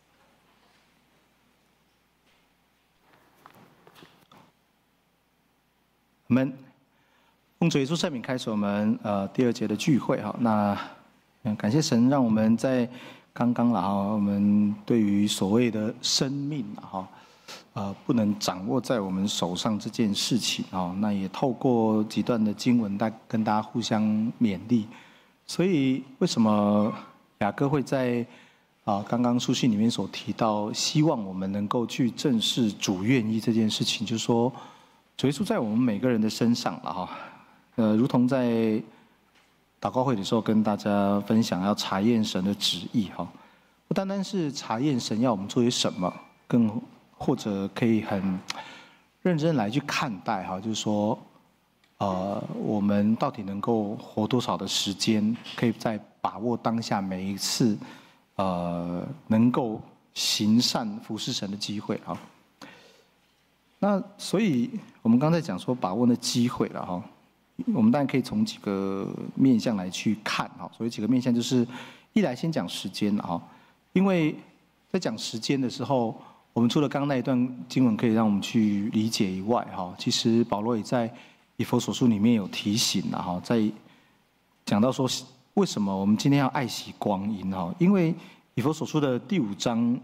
我们奉主耶稣圣名开始我们第2节的聚会哈。那感谢神，让我们在刚刚了哈，我们对于所谓的生命哈，不能掌握在我们手上这件事情啊，那也透过几段的经文跟大家互相勉励。所以为什么雅各会在刚刚书信里面所提到，希望我们能够去正视主愿意这件事情，就是说主耶稣在我们每个人的身上了哈，如同在祷告会的时候跟大家分享，要查验神的旨意哈，不单单是查验神要我们做些什么，更或者可以很认真来去看待哈，就是说，我们到底能够活多少的时间，可以在把握当下每一次，能够行善服侍神的机会哈。那所以我们刚才讲说把握那机会了哈。我们当然可以从几个面向来去看哈，所以几个面向就是一来先讲时间了哈，因为在讲时间的时候，我们除了刚刚那一段经文可以让我们去理解以外哈，其实保罗也在以弗所书里面有提醒了哈，在讲到说为什么我们今天要爱惜光阴哈，因为以弗所书的第5章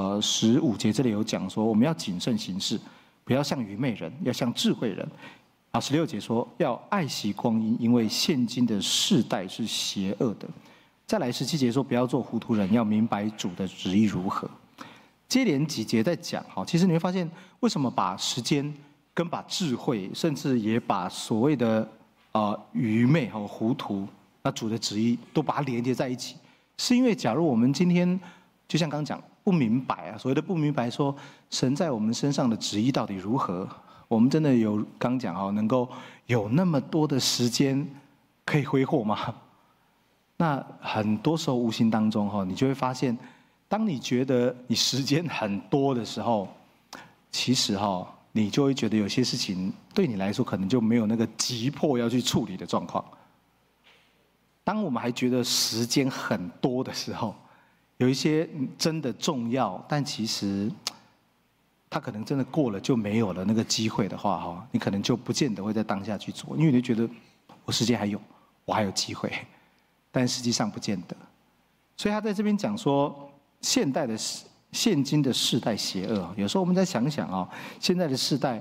15节这里有讲说，我们要谨慎行事，不要像愚昧人，要像智慧人。16节说要爱惜光阴，因为现今的世代是邪恶的。再来17节说不要做糊涂人，要明白主的旨意如何。接连几节在讲哈，其实你会发现为什么把时间跟把智慧，甚至也把所谓的愚昧和糊涂，那主的旨意都把它连接在一起，是因为假如我们今天就像刚讲不明白啊，所谓的不明白说神在我们身上的旨意到底如何。我们真的有刚讲哈，能够有那么多的时间可以挥霍吗？那很多时候无形当中哈，你就会发现，当你觉得你时间很多的时候，其实哈，你就会觉得有些事情对你来说可能就没有那个急迫要去处理的状况。当我们还觉得时间很多的时候，有一些真的重要，但其实他可能真的过了就没有了那个机会的话哈，你可能就不见得会在当下去做，因为你觉得我时间还有，我还有机会，但实际上不见得。所以他在这边讲说，现代的现今的世代邪恶。有时候我们再想想啊，现在的世代，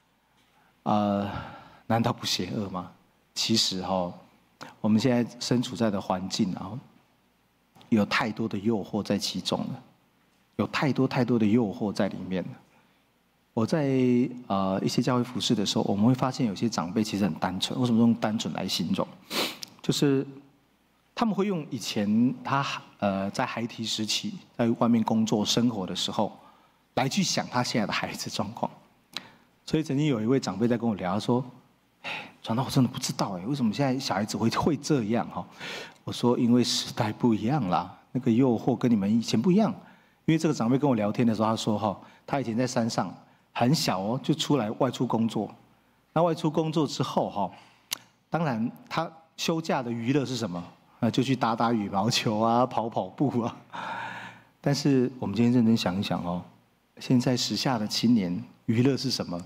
难道不邪恶吗？其实我们现在身处在的环境有太多的诱惑在其中了，有太多的诱惑在里面了。我在一些教会服事的时候，我们会发现有些长辈其实很单纯。为什么用单纯来形容？就是他们会用以前他在孩提时期在外面工作生活的时候，来去想他现在的孩子状况。所以曾经有一位长辈在跟我聊，他说：“传道，我真的不知道为什么现在小孩子会这样哈？”我说：“因为时代不一样啦，那个诱惑跟你们以前不一样。”因为这个长辈跟我聊天的时候，他说他以前在山上。很小就出来外出工作，那外出工作之后当然他休假的娱乐是什么？就去打羽毛球啊，跑步啊。但是我们今天认真想一想现在时下的青年娱乐是什么？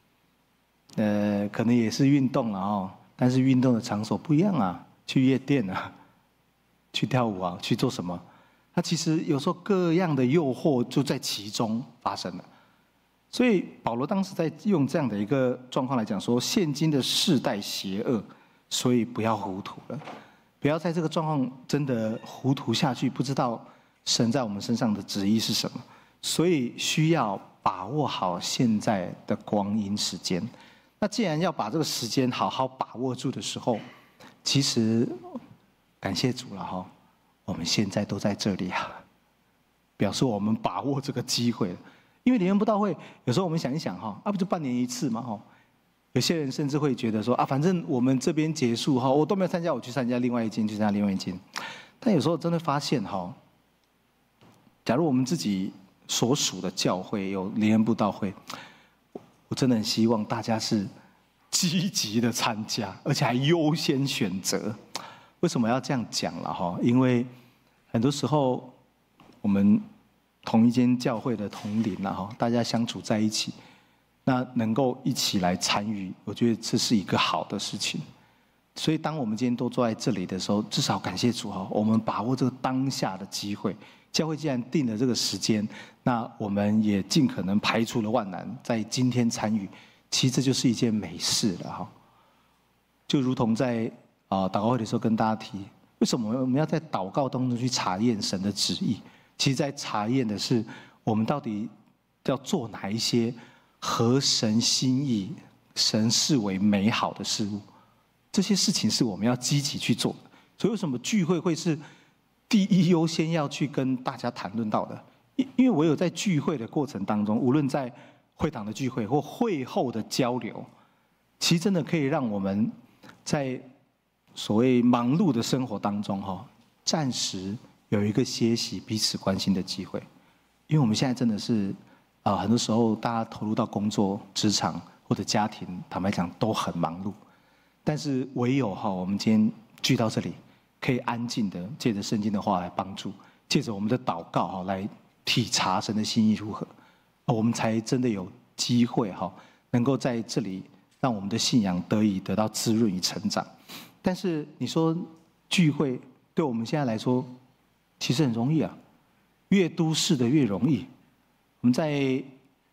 可能也是运动了但是运动的场所不一样啊，去夜店啊，去跳舞啊，去做什么？那其实有时候各样的诱惑就在其中发生了。所以保罗当时在用这样的一个状况来讲说，现今的世代邪恶，所以不要糊涂了，不要在这个状况真的糊涂下去，不知道神在我们身上的旨意是什么，所以需要把握好现在的光阴时间。那既然要把这个时间好好把握住的时候，其实感谢主了我们现在都在这里表示我们把握这个机会了。因为联合布道会，有时候我们想一想不就半年一次嘛有些人甚至会觉得说反正我们这边结束我都没有参加，我去参加另外一间，去参加另外一间。但有时候真的发现假如我们自己所属的教会有联合布道会，我真的很希望大家是积极的参加，而且还优先选择。为什么要这样讲了因为很多时候我们同一间教会的同龄大家相处在一起，那能够一起来参与，我觉得这是一个好的事情。所以当我们今天都坐在这里的时候，至少感谢主我们把握这个当下的机会。教会既然定了这个时间，那我们也尽可能排除了万难，在今天参与，其实这就是一件美事了就如同在祷告会的时候跟大家提，为什么我们要在祷告当中去查验神的旨意？其实在查验的是我们到底要做哪一些合神心意、神视为美好的事物，这些事情是我们要积极去做的。所以为什么聚会会是第一优先要去跟大家谈论到的？因为唯有在聚会的过程当中，无论在会堂的聚会或会后的交流，其实真的可以让我们在所谓忙碌的生活当中暂时有一个歇息、彼此关心的机会。因为我们现在真的是很多时候大家投入到工作、职场或者家庭，坦白讲都很忙碌。但是唯有我们今天聚到这里，可以安静的借着圣经的话来帮助，借着我们的祷告来体察神的心意如何，我们才真的有机会能够在这里让我们的信仰得到滋润与成长。但是你说聚会对我们现在来说，其实很容易越都市的越容易。我们在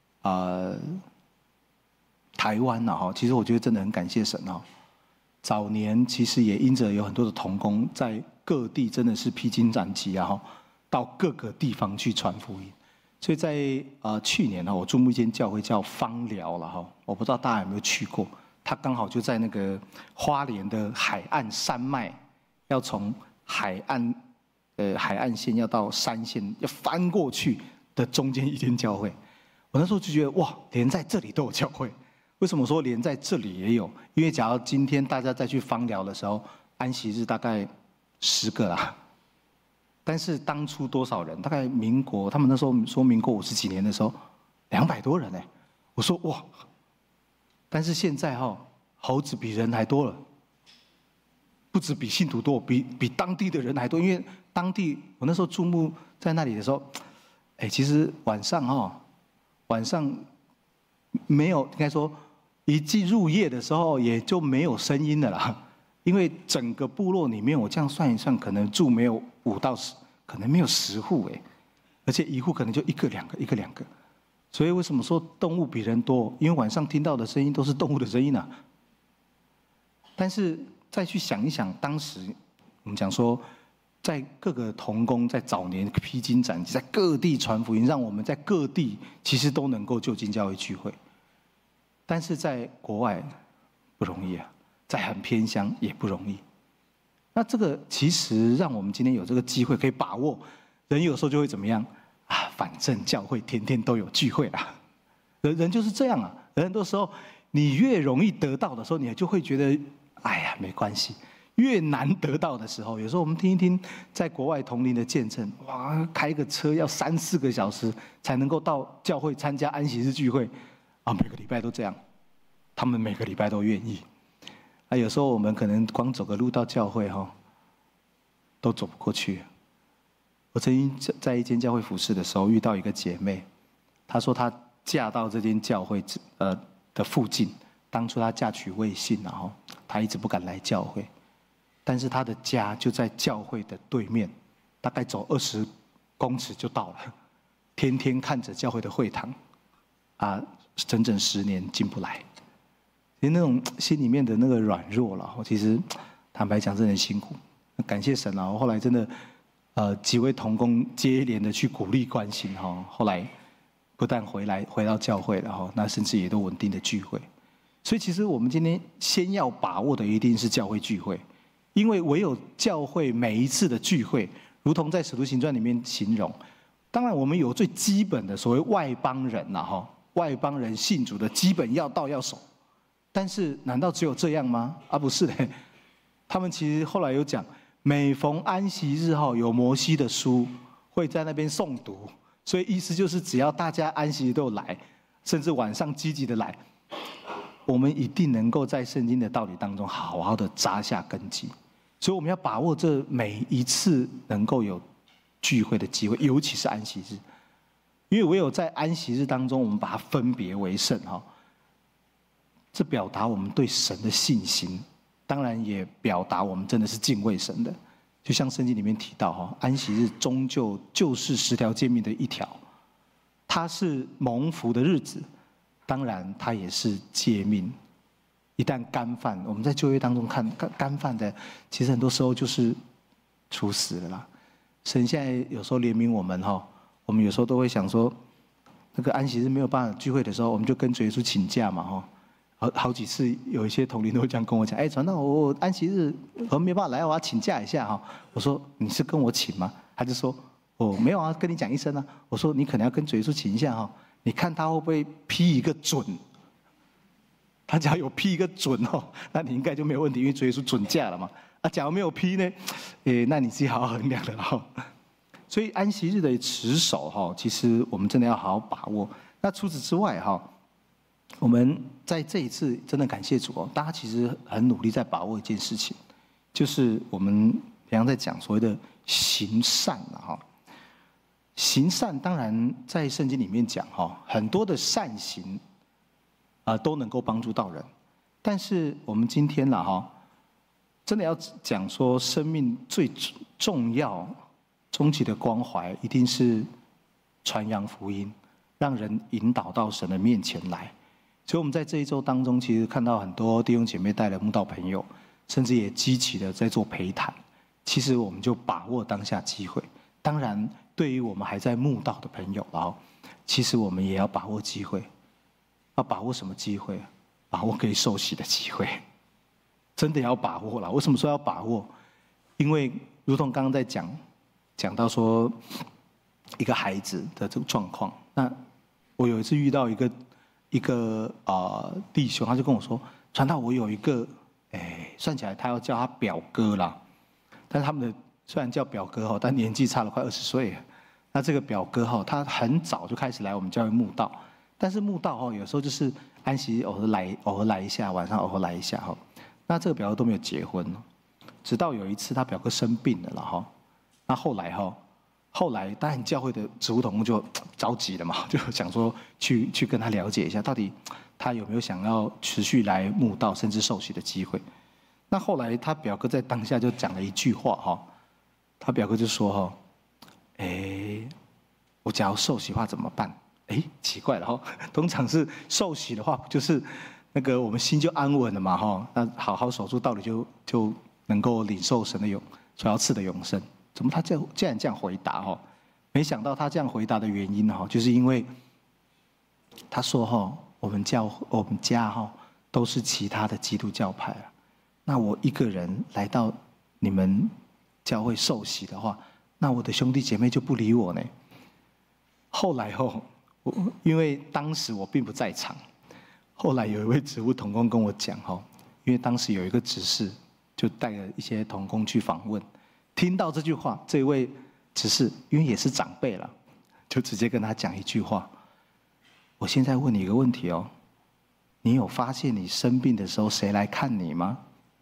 台湾其实我觉得真的很感谢神早年其实也因着有很多的同工在各地真的是披荆斩棘到各个地方去传福音。所以在去年我注目一间教会叫芳寮了我不知道大家有没有去过，它刚好就在那个花莲的海岸山脉，要从海岸线要到山线要翻过去的中间一间教会。我那时候就觉得哇，连在这里都有教会。为什么说连在这里也有？因为假如今天大家再去芳寮的时候，安息日大概10个啦。但是当初多少人？大概民国，他们那时候说民国50几年的时候，200多人我说哇，但是现在猴子比人还多了，不止比信徒多，比当地的人还多。因为当地我那时候注目在那里的时候，其实晚上没有，应该说一入夜的时候也就没有声音了啦。因为整个部落里面，我这样算一算，可能住没有5到10，可能没有10户而且一户可能就一个两个，一个两个。所以为什么说动物比人多？因为晚上听到的声音都是动物的声音啊。但是再去想一想，当时我们讲说，在各个同工在早年披荆斩棘，在各地传福音，让我们在各地其实都能够就近教会聚会。但是在国外不容易啊，在很偏乡也不容易。那这个其实让我们今天有这个机会可以把握，人有时候就会怎么样啊？反正教会天天都有聚会啦，人就是这样啊。很多时候你越容易得到的时候，你就会觉得哎呀没关系。越难得到的时候，有时候我们听一听在国外同龄的见证，哇，开个车要3、4个小时才能够到教会参加安息日聚会，啊，每个礼拜都这样，他们每个礼拜都愿意。啊，有时候我们可能光走个路到教会哈，都走不过去。我曾经在一间教会服侍的时候，遇到一个姐妹，她说她嫁到这间教会的附近，当初她嫁娶未信，然后她一直不敢来教会。但是他的家就在教会的对面，大概走20公尺就到了。天天看着教会的会堂，啊，整整10年进不来。其实那种心里面的那个软弱了，其实坦白讲真的很辛苦。感谢神啊，我后来真的几位同工接连的去鼓励关心哈，后来不但回到教会了哈，那甚至也都稳定的聚会。所以其实我们今天先要把握的一定是教会聚会。因为唯有教会每一次的聚会，如同在《使徒行传》里面形容，当然我们有最基本的所谓外邦人呐，哈，外邦人信主的基本要道要守，但是难道只有这样吗？啊，不是的，他们其实后来有讲，每逢安息日后有摩西的书会在那边诵读，所以意思就是只要大家安息日都有来，甚至晚上积极的来，我们一定能够在圣经的道理当中好好的扎下根基。所以我们要把握这每一次能够有聚会的机会，尤其是安息日，因为唯有在安息日当中，我们把它分别为圣哈。这表达我们对神的信心，当然也表达我们真的是敬畏神的。就像圣经里面提到哈，安息日终究就是10条诫命的一条，它是蒙福的日子，当然它也是诫命。一旦干犯，我们在旧约当中看干犯的，其实很多时候就是处死了啦。神现在有时候怜悯我们哈，我们有时候都会想说，那个安息日没有办法聚会的时候，我们就跟主耶稣请假嘛哈。好几次有一些同龄都会这样跟我讲，哎，传道我安息日我没办法来，我要请假一下哈。我说你是跟我请吗？他就说哦没有啊，跟你讲一声啊。我说你可能要跟主耶稣请一下哈，你看他会不会批一个准。他只要有批一个准哦，那你应该就没有问题，因为主耶稣准假了嘛。啊，假如没有批呢，那你自己好好衡量了哈。所以安息日的持守哈，其实我们真的要好好把握。那除此之外哈，我们在这一次真的感谢主哦，大家其实很努力在把握一件事情，就是我们平常在讲所谓的行善了哈。行善当然在圣经里面讲哈，很多的善行。都能够帮助到人，但是我们今天啦哈，真的要讲说生命最重要、终极的关怀，一定是传扬福音，让人引导到神的面前来。所以我们在这一周当中，其实看到很多弟兄姐妹带了慕道朋友，甚至也积极的在做陪谈。其实我们就把握当下机会。当然，对于我们还在慕道的朋友啊，其实我们也要把握机会。要把握什么机会？把握可以受洗的机会，真的要把握了。为什么说要把握？因为如同刚刚在讲到说一个孩子的这个状况。那我有一次遇到一个弟兄，他就跟我说：“传道，我有一个，算起来他要叫他表哥啦，但是他们的虽然叫表哥哈，但年纪差了快20岁。那这个表哥哈，他很早就开始来我们教会慕道。”但是慕道哦，有时候就是安息偶尔来一下，晚上偶尔来一下哈。那这个表哥都没有结婚，直到有一次他表哥生病了哈。那后来当然教会的职务同工就着急了嘛，就想说去跟他了解一下，到底他有没有想要持续来慕道甚至受洗的机会。那后来他表哥在当下就讲了一句话哈，他表哥就说哈， 我假如受洗的话怎么办？哎，奇怪了哈，通常是受洗的话，就是那个我们心就安稳了嘛哈，那好好守住道理就能够领受神的所要赐的永生。怎么他竟然这样回答哈？没想到他这样回答的原因哈，就是因为他说哈，我们家哈都是其他的基督教派啊，那我一个人来到你们教会受洗的话，那我的兄弟姐妹就不理我呢。后来因为当时我并不在场，后来有一位职务同工跟我讲因为当时有一个执事就带了一些同工去访问，听到这句话，这位执事因为也是长辈了，就直接跟他讲一句话：我现在问你一个问题你有发现你生病的时候谁来看你吗？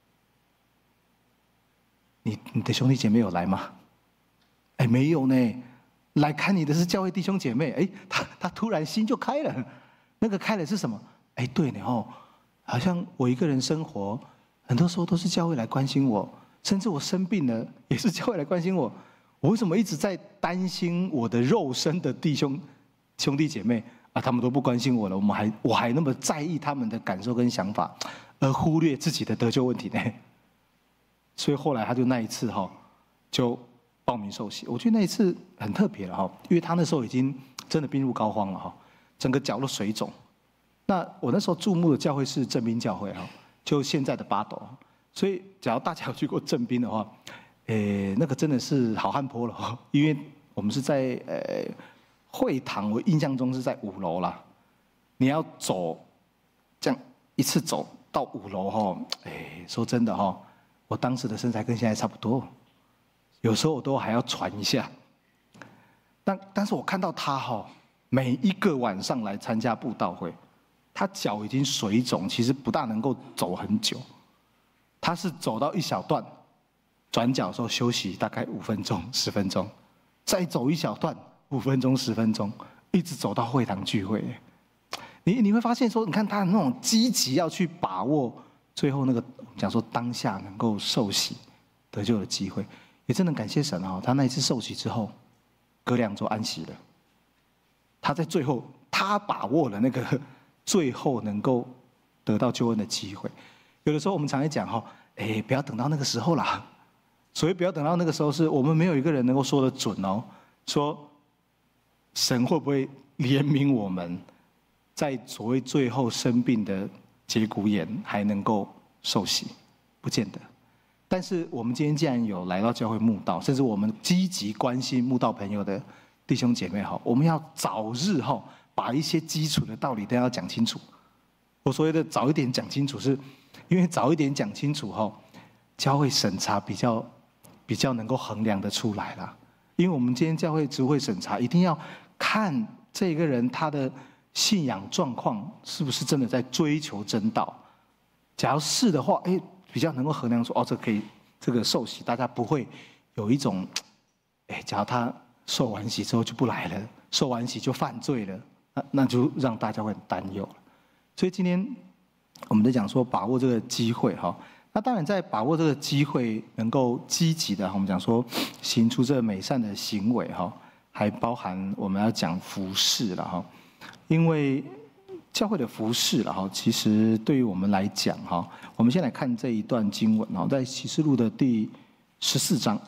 你的兄弟姐妹有来吗？哎，没有呢。来看你的是教会弟兄姐妹。哎，他突然心就开了。那个开了是什么？哎，对呢好像我一个人生活，很多时候都是教会来关心我，甚至我生病了也是教会来关心我。我为什么一直在担心我的肉身的兄弟姐妹啊？他们都不关心我了，我还那么在意他们的感受跟想法，而忽略自己的得救问题呢？所以后来他就那一次就报名受洗。我觉得那一次很特别了因为他那时候已经真的病入膏肓了整个脚都水肿。那我那时候注目的教会是正滨教会就现在的八斗。所以假如大家有去过正滨的话，那个真的是好汉坡了因为我们是在会堂，我印象中是在5楼啦。你要走这样一次走到5楼说真的我当时的身材跟现在差不多，有时候我都还要喘一下。但是我看到他每一个晚上来参加布道会，他脚已经水肿，其实不大能够走很久。他是走到一小段，转角的时候休息大概5分钟、10分钟，再走一小段5分钟、10分钟，一直走到会堂聚会。你会发现说，你看他那种积极要去把握最后那个讲说当下能够受洗得救的机会，也真的感谢神他那一次受洗之后，隔2周安息了。他在最后，他把握了那个最后能够得到救恩的机会。有的时候我们常会讲不要等到那个时候啦。所以不要等到那个时候，是我们没有一个人能够说得准说神会不会怜悯我们，在所谓最后生病的节骨眼还能够受洗，不见得。但是我们今天既然有来到教会慕道，甚至我们积极关心慕道朋友的弟兄姐妹我们要早日把一些基础的道理都要讲清楚。我所谓的早一点讲清楚，是因为早一点讲清楚教会审查比较能够衡量得出来啦。因为我们今天教会职会审查，一定要看这个人他的信仰状况是不是真的在追求真道。假如是的话，比较能够衡量说这个受洗，大家不会有一种假如他受完洗之后就不来了，受完洗就犯罪了，那就让大家会很担忧了。所以今天我们在讲说把握这个机会那当然在把握这个机会能够积极的我们讲说行出这美善的行为还包含我们要讲服事了因为教会的服事了其实对于我们来讲我们先来看这一段经文在启示录的第14章。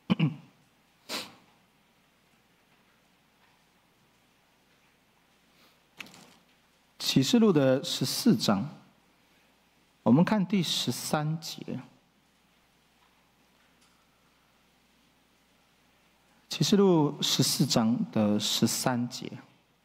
启示录的14章，我们看第13节。启示录14章的13节。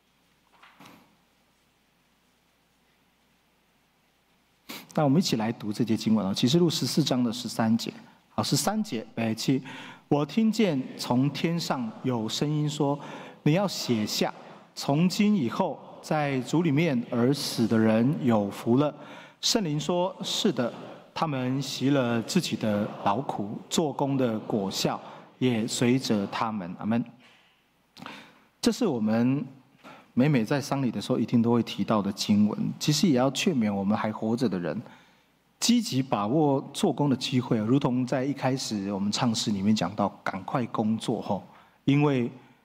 那我们一起来读这节经文启示录14章的13节。好，13节，我听见从天上有声音说：“你要写下，从今以后，在主里面而死的人有福了。”圣灵说：“是的，他们习了自己的劳苦，做工的果效也随着他们。”阿们。这是我们每每在丧礼的时候一定都会提到的经文，其实也要劝勉我们还活着的人，积极把握做工的机会，如同在一开始我们唱诗里面讲到，赶快工作因为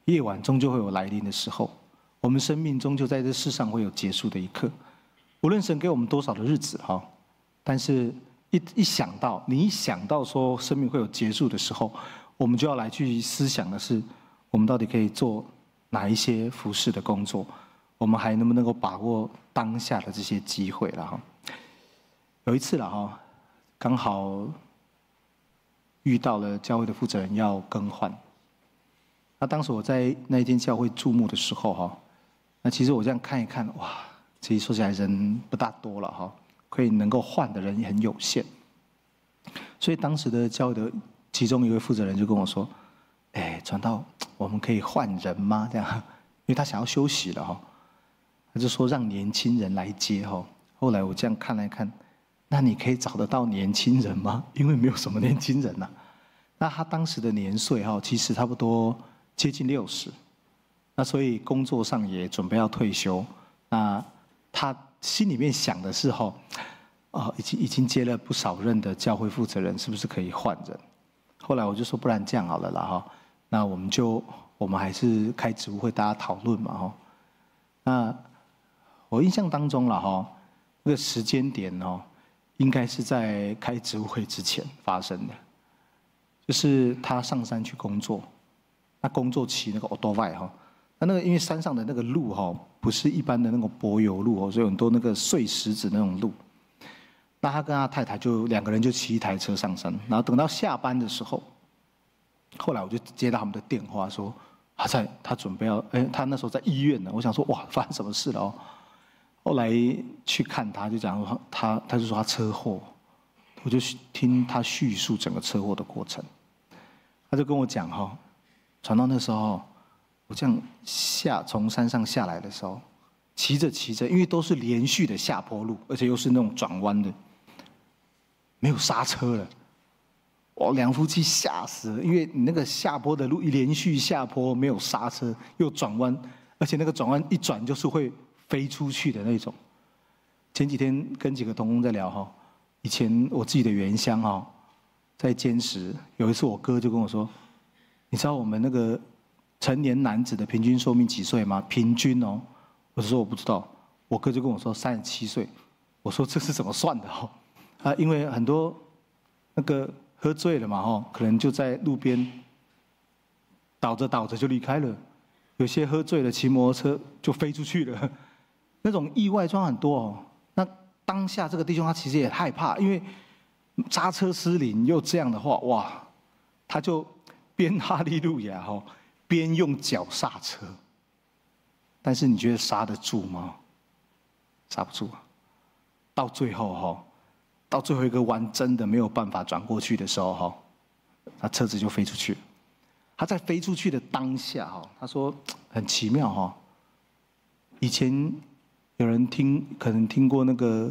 夜晚终究会有来临的时候，我们生命终究在这世上会有结束的一刻。无论神给我们多少的日子哈，但是你一想到说生命会有结束的时候，我们就要来去思想的是，我们到底可以做哪一些服事的工作，我们还能不能够把握当下的这些机会了哈。有一次了哈，刚好遇到了教会的负责人要更换。那当时我在那一间教会注目的时候哈，那其实我这样看一看，哇，其实说起来人不大多了哈，可以能够换的人也很有限。所以当时的教会的其中一位负责人就跟我说：“哎，传道，我们可以换人吗？这样，因为他想要休息了哈，他就说让年轻人来接哈。后来我这样看来看，那你可以找得到年轻人吗？因为没有什么年轻人呐。那他当时的年岁哈，其实差不多接近60，那所以工作上也准备要退休。那他心里面想的是哈，已经接了不少任的教会负责人，是不是可以换人？后来我就说，不然这样好了啦哈，那我们还是开职务会大家讨论嘛哈。那我印象当中了哈，那个时间点哦，应该是在开职务会之前发生的，就是他上山去工作。那工作骑那个 Autobike 哈，那个因为山上的那个路哈，不是一般的那种柏油路哦，所以很多那个碎石子那种路。那他跟他太太就2个人就骑一台车上山，然后等到下班的时候，后来我就接到他们的电话说，他准备要，他那时候在医院呢。我想说哇，发生什么事了哦？后来去看他，就讲说他就说他车祸，我就听他叙述整个车祸的过程，他就跟我讲哈。传到那时候，我这样从山上下来的时候，骑着，因为都是连续的下坡路，而且又是那种转弯的，没有刹车了，哇，两夫妻吓死了，因为你那个下坡的路一连续下坡，没有刹车，又转弯，而且那个转弯一转就是会飞出去的那种。前几天跟几个同工在聊哈，以前我自己的原乡哈，在坚石，有一次我哥就跟我说。你知道我们那个成年男子的平均寿命几岁吗？平均哦，我就说我不知道，我哥就跟我说37岁，我说这是怎么算的哦？因为很多那个喝醉了嘛哈，可能就在路边倒着就离开了，有些喝醉了骑摩托车就飞出去了，那种意外状很多哦。那当下这个弟兄他其实也害怕，因为刹车失灵又这样的话，哇，他就。边哈利路亚哈，边用脚刹车，但是你觉得刹得住吗？刹不住啊！到最后哈，到最后一个弯真的没有办法转过去的时候哈，他车子就飞出去。他在飞出去的当下哈，他说很奇妙哈。以前有人可能听过那个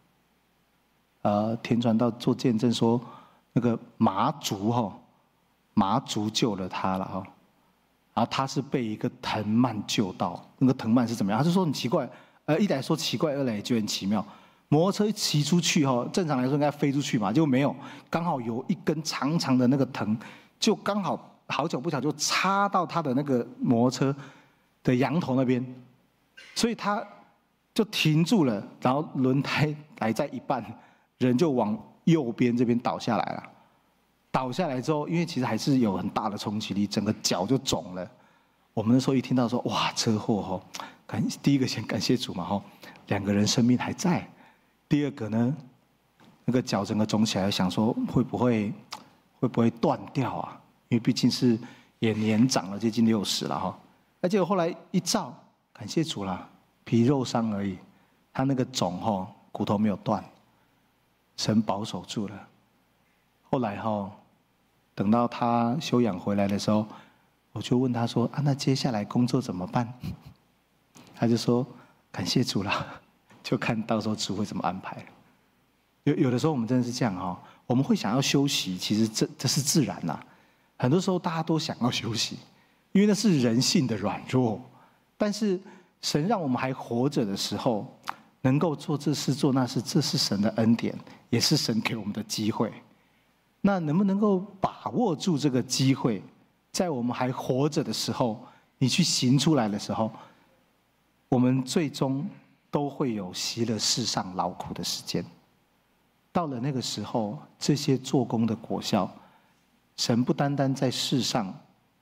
田传道做见证说，那个麻竹哈。麻竹救了他了哈，然后他是被一个藤蔓救到，那个藤蔓是怎么样？他就说很奇怪，一来说奇怪，二来就很奇妙。摩托车骑出去哈，正常来说应该飞出去嘛，就没有，刚好有一根长长的那个藤，就刚好好巧不巧就插到他的那个摩托车的羊头那边，所以他就停住了，然后轮胎来在一半，人就往右边这边倒下来了。倒下来之后，因为其实还是有很大的冲击力，整个脚就肿了。我们那时候一听到说哇车祸哈，第一个先感谢主嘛哈，2个人生命还在。第二个呢，那个脚整个肿起来，想说会不会断掉啊？因为毕竟是也年长了，接近60了哈。而且后来一照，感谢主啦，皮肉伤而已，他那个肿哈骨头没有断，神保守住了。后来哈。等到他休养回来的时候，我就问他说：“那接下来工作怎么办？”他就说：“感谢主啦，就看到时候主会怎么安排。”有的时候我们真的是这样哈，我们会想要休息，其实这是自然啦。很多时候大家都想要休息，因为那是人性的软弱。但是神让我们还活着的时候，能够做这事做那事，这是神的恩典，也是神给我们的机会。那能不能够把握住这个机会，在我们还活着的时候， 你去行出来的时候，我们最终都会有息了世上劳苦的时间。到了那个时候，这些做工的果效，神不单单在世上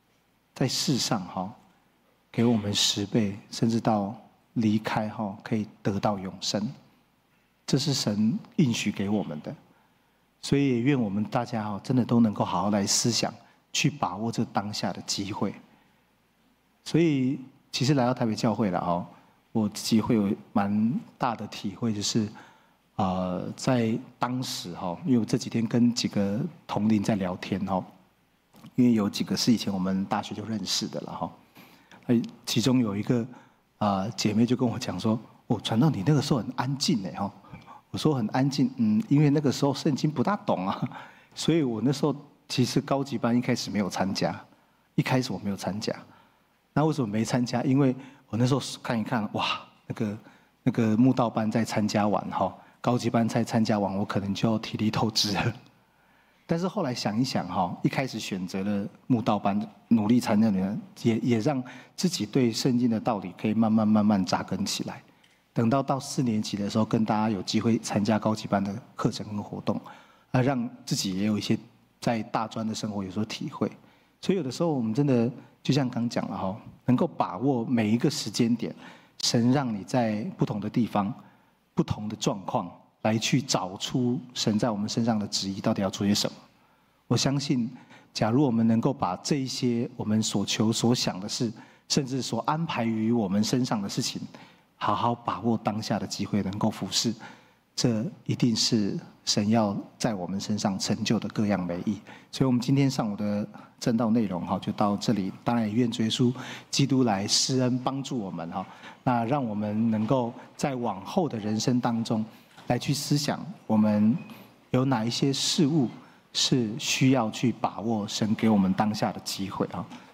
给我们10倍，甚至到离开可以得到永生，这是神应许给我们的。所以也愿我们大家真的都能够好好来思想，去把握这当下的机会。所以其实来到台北教会了我自己会有蛮大的体会，就是在当时因为我这几天跟几个同龄在聊天因为有几个是以前我们大学就认识的了其中有一个姐妹就跟我讲说，传道你那个时候很安静我说很安静，因为那个时候圣经不大懂所以我那时候其实高级班一开始没有参加，我没有参加。那为什么没参加？因为我那时候看一看，哇，那个慕道班在参加完高级班才参加完，我可能就要体力透支了。但是后来想一想一开始选择了慕道班，努力参加的人，也让自己对圣经的道理可以慢慢扎根起来。等到4年级的时候，跟大家有机会参加高级班的课程跟活动，让自己也有一些在大专的生活有所体会。所以有的时候我们真的就像刚讲了能够把握每一个时间点，神让你在不同的地方、不同的状况，来去找出神在我们身上的旨意到底要做些什么。我相信，假如我们能够把这一些我们所求所想的事，甚至所安排于我们身上的事情，好好把握当下的机会，能够服侍，这一定是神要在我们身上成就的各样美意。所以我们今天上午的正道内容就到这里。当然也愿主耶稣基督来施恩帮助我们那让我们能够在往后的人生当中来去思想，我们有哪一些事物是需要去把握神给我们当下的机会